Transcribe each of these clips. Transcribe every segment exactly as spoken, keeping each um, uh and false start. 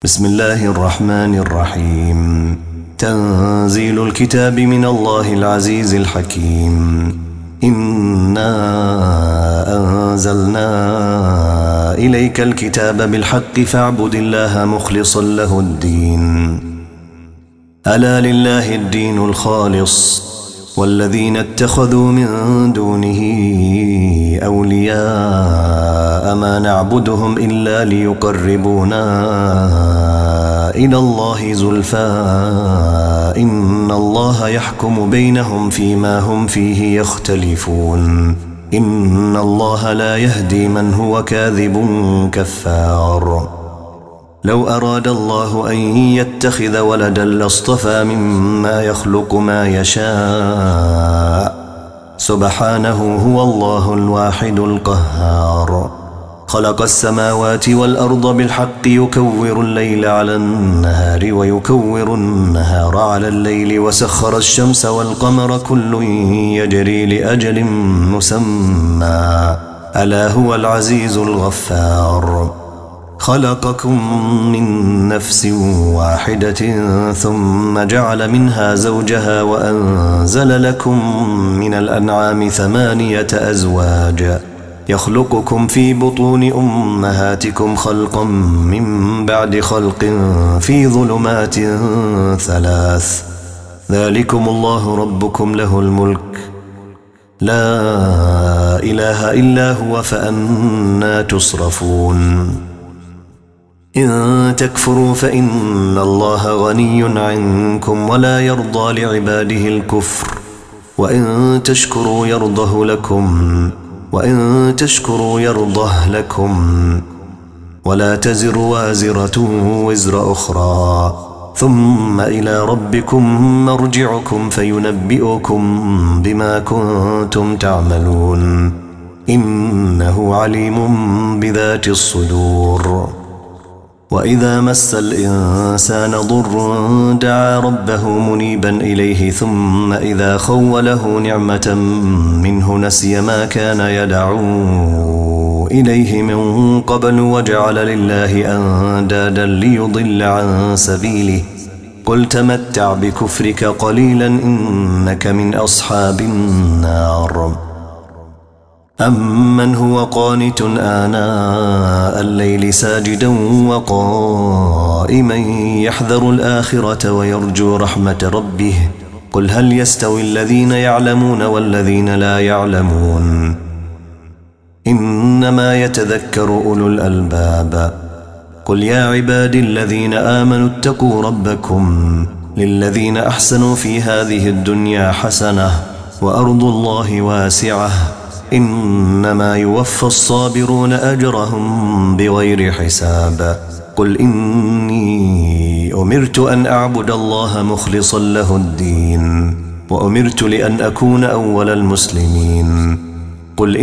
بسم الله الرحمن الرحيم. تنزيل الكتاب من الله العزيز الحكيم. إنا أنزلنا إليك الكتاب بالحق فاعبد الله مخلصا له الدين. ألا لله الدين الخالص والذين اتخذوا من دونه أولياء ما نعبدهم إلا ليقربونا إلى الله زلفى إن الله يحكم بينهم فيما هم فيه يختلفون إن الله لا يهدي من هو كاذب كفار. لو أراد الله أن يتخذ ولدا لاصطفى مما يخلق ما يشاء سبحانه هو الله الواحد القهار. خلق السماوات والأرض بالحق يكور الليل على النهار ويكور النهار على الليل وسخر الشمس والقمر كل يجري لأجل مسمى ألا هو العزيز الغفار. خلقكم من نفس واحدة ثم جعل منها زوجها وأنزل لكم من الأنعام ثمانية أزواج يخلقكم في بطون أمهاتكم خلقا من بعد خلق في ظلمات ثلاث ذلكم الله ربكم له الملك لا إله إلا هو فأنى تصرفون. إن تكفروا فإن الله غني عنكم ولا يرضى لعباده الكفر وإن تشكروا يرضه لكم وإن تشكروا يرضه لكم ولا تزر وازرة وزر أخرى ثم إلى ربكم مرجعكم فينبئكم بما كنتم تعملون إنه عليم بذات الصدور. وإذا مس الإنسان ضر دعا ربه منيبا إليه ثم إذا خوله نعمة منه نسي ما كان يدعو إليه من قبل وجعل لله أندادا ليضل عن سبيله قل تمتع بكفرك قليلا إنك من أصحاب النار. أمن هو قانت آناء الليل ساجدا وقائما يحذر الآخرة ويرجو رحمة ربه قل هل يستوي الذين يعلمون والذين لا يعلمون إنما يتذكر أولو الألباب. قل يا عبادي الذين آمنوا اتقوا ربكم للذين أحسنوا في هذه الدنيا حسنة وأرض الله واسعة إنما يوفى الصابرون أجرهم بغير حساب. قل إني أمرت أن أعبد الله مخلصا له الدين وأمرت لأن أكون أول المسلمين. قل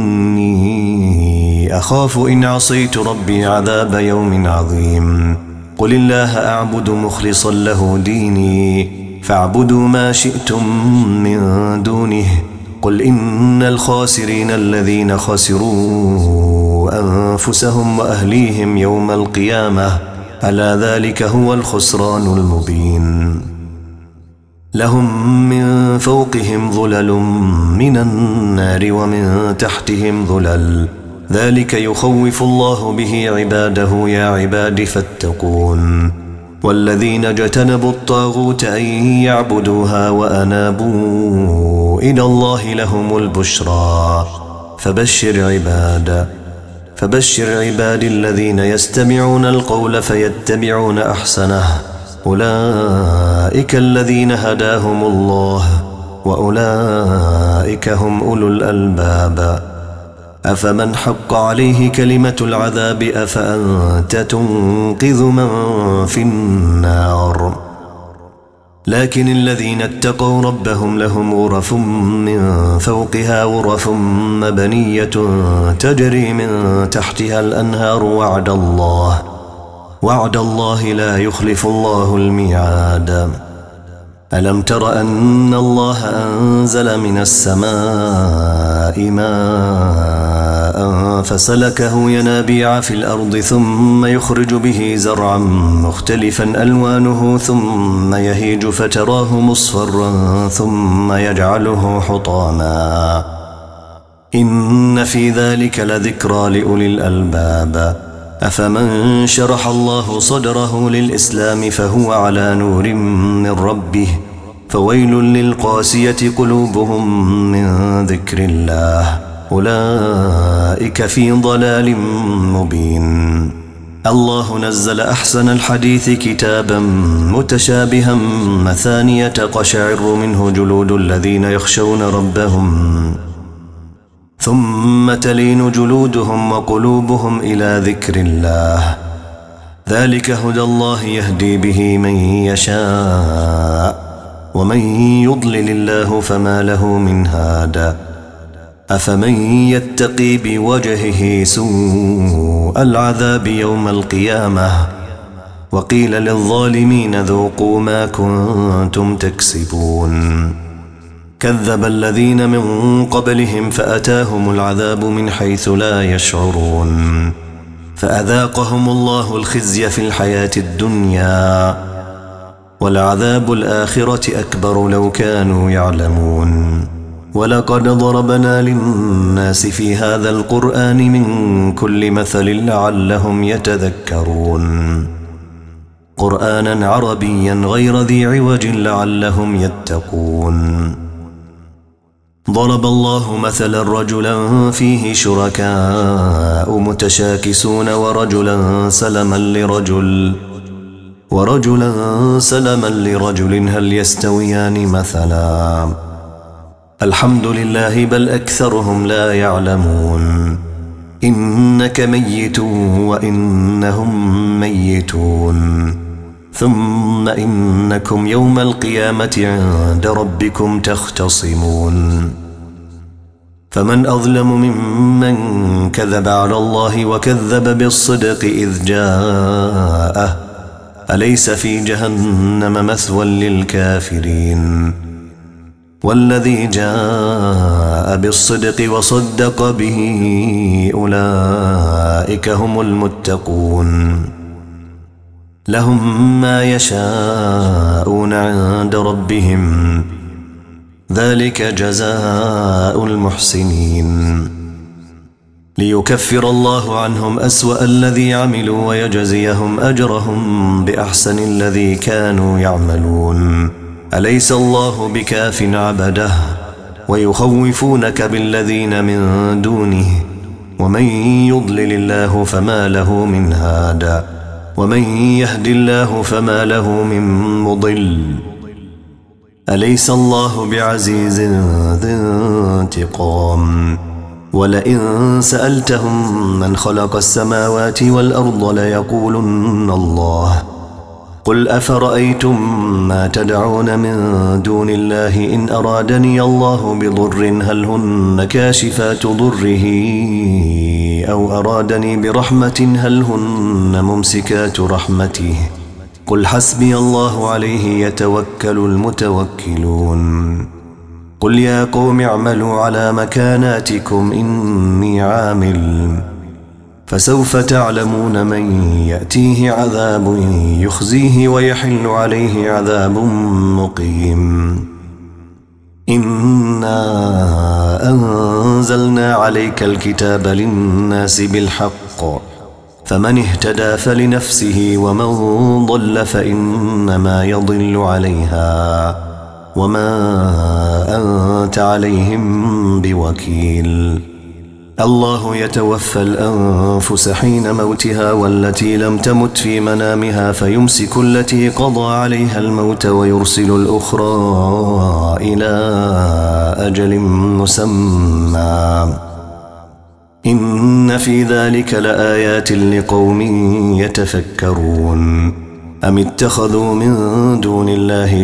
إني أخاف إن عصيت ربي عذاب يوم عظيم. قل الله أعبد مخلصا له ديني فاعبدوا ما شئتم من دونه. قل إن الخاسرين الذين خسروا أنفسهم وأهليهم يوم القيامة ألا ذلك هو الخسران المبين. لهم من فوقهم ظلل من النار ومن تحتهم ظلل ذلك يخوف الله به عباده يا عباد فاتقون. والذين اجتنبوا الطاغوت أن يعبدوها وأنابوا إلى الله لهم البشرى فبشر عباد فبشر عباد الذين يستمعون القول فيتبعون أحسنه أولئك الذين هداهم الله وأولئك هم أولو الألباب. أفمن حق عليه كلمة العذاب أفأنت تنقذ من في النار. لكن الذين اتقوا ربهم لهم غرف من فوقها غرف مبنية تجري من تحتها الأنهار وعد الله وعد الله لا يخلف الله الميعاد. ألم تر أن الله أنزل من السماء ماء فسلكه ينابيع في الأرض ثم يخرج به زرعا مختلفا ألوانه ثم يهيج فتراه مصفرا ثم يجعله حطاما إن في ذلك لذكرى لأولي الألباب أفمن شرح الله صدره للإسلام فهو على نور من ربه فويل للقاسية قلوبهم من ذكر الله أولئك في ضلال مبين الله نزل أحسن الحديث كتابا متشابها مثانية قشعر منه جلود الذين يخشون ربهم ثم تلين جلودهم وقلوبهم إلى ذكر الله ذلك هدى الله يهدي به من يشاء ومن يضلل الله فما له من هاد أفمن يتقي بوجهه سوء العذاب يوم القيامة وقيل للظالمين ذوقوا ما كنتم تكسبون كذب الذين من قبلهم فأتاهم العذاب من حيث لا يشعرون فأذاقهم الله الخزي في الحياة الدنيا ولعذاب الآخرة أكبر لو كانوا يعلمون ولقد ضربنا للناس في هذا القرآن من كل مثل لعلهم يتذكرون قرآنا عربيا غير ذي عوج لعلهم يتقون ضرب الله مثلا رجلا فيه شركاء متشاكسون ورجلا سلما لرجل ورجلا سلما لرجل هل يستويان مثلا الحمد لله بل أكثرهم لا يعلمون إنك ميت وإنهم ميتون ثم إنكم يوم القيامة عند ربكم تختصمون فمن أظلم ممن كذب على الله وكذب بالصدق إذ جاءه أليس في جهنم مثوى للكافرين والذي جاء بالصدق وصدق به أولئك هم المتقون لهم ما يشاءون عند ربهم ذلك جزاء المحسنين ليكفر الله عنهم أسوأ الذي عملوا ويجزيهم أجرهم بأحسن الذي كانوا يعملون أليس الله بكاف عبده ويخوفونك بالذين من دونه ومن يضلل الله فما له من هاد ومن يهد الله فما له من مضل أليس الله بعزيز ذي انتقام ولئن سألتهم من خلق السماوات والأرض ليقولن الله قل أفرأيتم ما تدعون من دون الله إن أرادني الله بضر هل هن كاشفات ضره أو أرادني برحمة هل هن ممسكات رحمته قل حسبي الله عليه يتوكل المتوكلون قل يا قوم اعملوا على مكاناتكم إني عامل فسوف تعلمون من يأتيه عذاب يخزيه ويحل عليه عذاب مقيم إنا أنزلنا عليك الكتاب للناس بالحق فمن اهتدى فلنفسه ومن ضل فإنما يضل عليها وما أنت عليهم بوكيل الله يتوفى الأنفس حين موتها والتي لم تمت في منامها فيمسك التي قضى عليها الموت ويرسل الأخرى إلى أجل مسمى إن في ذلك لآيات لقوم يتفكرون أم اتخذوا من دون الله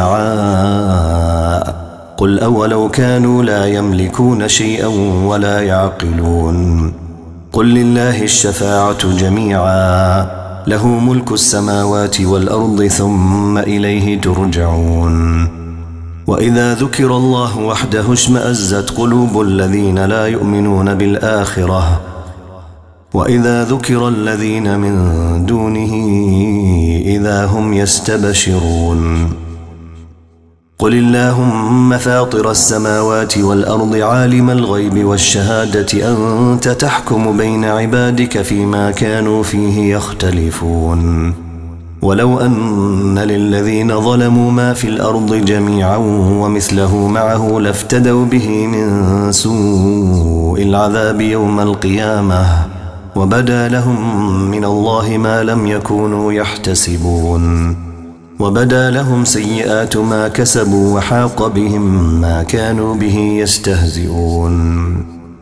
شفعاء قل أولو كانوا لا يملكون شيئا ولا يعقلون قل لله الشفاعة جميعا له ملك السماوات والأرض ثم إليه ترجعون وإذا ذكر الله وحده اشمأزت قلوب الذين لا يؤمنون بالآخرة وإذا ذكر الذين من دونه إذا هم يستبشرون قل اللهم فاطر السماوات والأرض عالم الغيب والشهادة أنت تحكم بين عبادك فيما كانوا فيه يختلفون ولو أن للذين ظلموا ما في الأرض جميعا ومثله معه لافتدوا به من سوء العذاب يوم القيامة وبدا لهم من الله ما لم يكونوا يحتسبون وبدا لهم سيئات ما كسبوا وحاق بهم ما كانوا به يستهزئون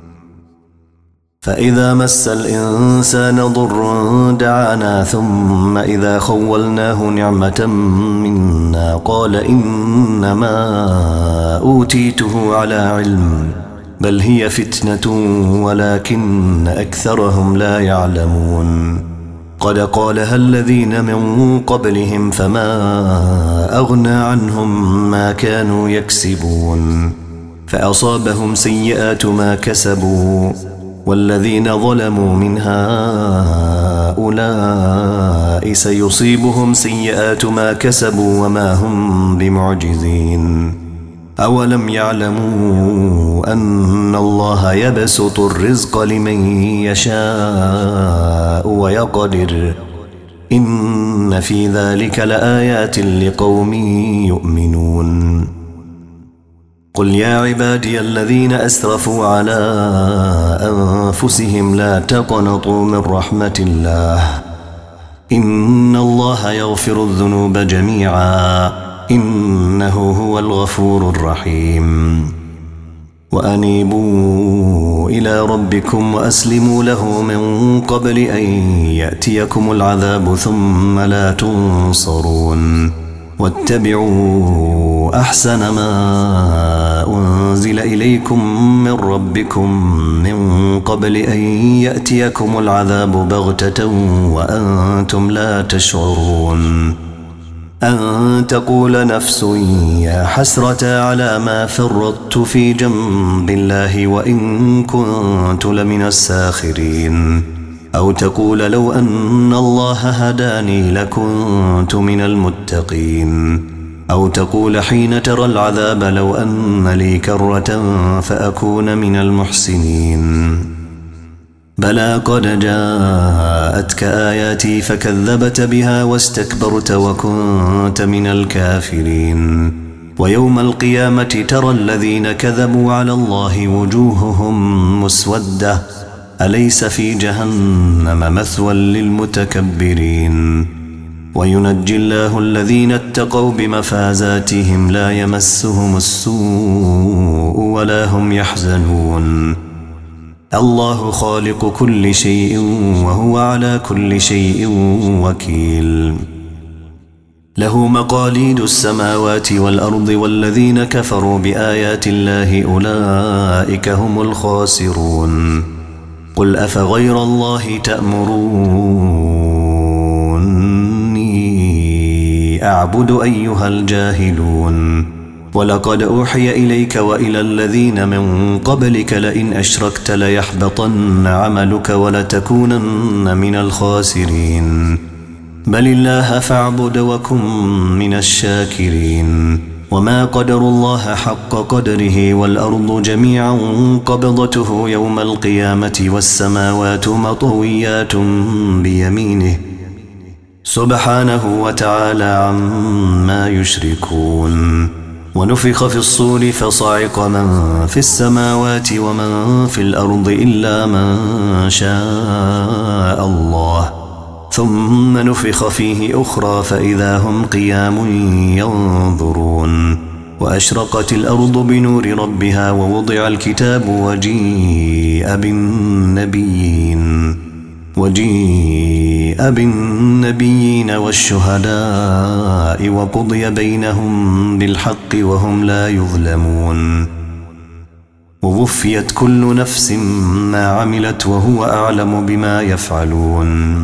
فإذا مس الإنسان ضر دعانا ثم إذا خولناه نعمة منا قال إنما أوتيته على علم بل هي فتنة ولكن أكثرهم لا يعلمون قد قالها الذين من قبلهم فما أغنى عنهم ما كانوا يكسبون فأصابهم سيئات ما كسبوا والذين ظلموا من هؤلاء سيصيبهم سيئات ما كسبوا وما هم بمعجزين أولم يعلموا أن الله يبسط الرزق لمن يشاء ويقدر إن في ذلك لآيات لقوم يؤمنون قل يا عبادي الذين أسرفوا على أنفسهم لا تقنطوا من رحمة الله إن الله يغفر الذنوب جميعا إنه هو الغفور الرحيم وأنيبوا إلى ربكم وأسلموا له من قبل أن يأتيكم العذاب ثم لا تنصرون واتبعوا أحسن ما أنزل إليكم من ربكم من قبل أن يأتيكم العذاب بغتة وأنتم لا تشعرون أن تقول نفس يا حسرة على ما فرطت في جنب الله وإن كنت لمن الساخرين أو تقول لو أن الله هداني لكنت من المتقين أو تقول حين ترى العذاب لو أن لي كرة فأكون من المحسنين بلى قد جاءتك آياتي فكذبت بها واستكبرت وكنت من الكافرين ويوم القيامة ترى الذين كذبوا على الله وجوههم مسودة أليس في جهنم مثوى للمتكبرين وينجي الله الذين اتقوا بمفازاتهم لا يمسهم السوء ولا هم يحزنون الله خالق كل شيء وهو على كل شيء وكيل له مقاليد السماوات والأرض والذين كفروا بآيات الله أولئك هم الخاسرون قل أفغير الله تأمروني أعبد أيها الجاهلون ولقد أوحي إليك وإلى الذين من قبلك لئن أشركت ليحبطن عملك ولتكونن من الخاسرين بل الله فاعبد وكن من الشاكرين وما قدر الله حق قدره والأرض جميعا قبضته يوم القيامة والسماوات مطويات بيمينه سبحانه وتعالى عما يشركون ونفخ في الصور فصعق من في السماوات ومن في الأرض إلا من شاء الله ثم نفخ فيه أخرى فإذا هم قيام ينظرون وأشرقت الأرض بنور ربها ووضع الكتاب وجيء بالنبيين وجيء بالنبيين والشهداء وقضي بينهم بالحق وهم لا يظلمون ووفيت كل نفس ما عملت وهو أعلم بما يفعلون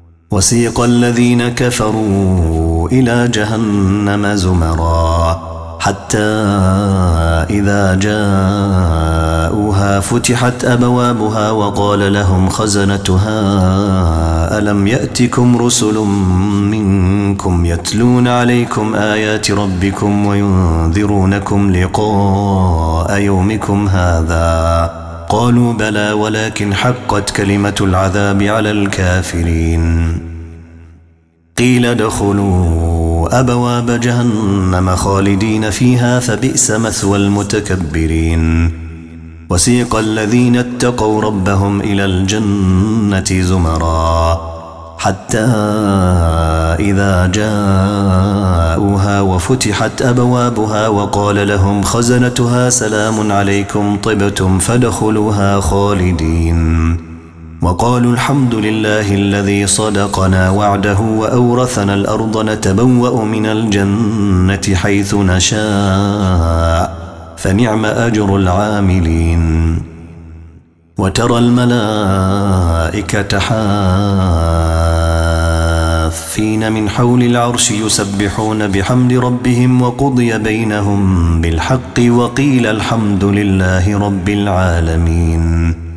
وسيق الذين كفروا إلى جهنم زمرا حتى إذا جاءوها فتحت أبوابها وقال لهم خزنتها ألم يأتكم رسل منكم يتلون عليكم آيات ربكم وينذرونكم لقاء يومكم هذا؟ قالوا بلى ولكن حقت كلمة العذاب على الكافرين. قيل ادخلوا أبواب جهنم خالدين فيها فبئس مثوى المتكبرين. وسيق الذين اتقوا ربهم إلى الجنة زمرا حتى إذا جاءوها وفتحت أبوابها وقال لهم خزنتها سلام عليكم طبتم فادخلوها خالدين. وقالوا الحمد لله الذي صدقنا وعده وأورثنا الأرض نتبوأ من الجنة حيث نشاء فنعم أجر العاملين. وترى الملائكة حافين من حول العرش يسبحون بحمد ربهم وقضي بينهم بالحق وقيل الحمد لله رب العالمين.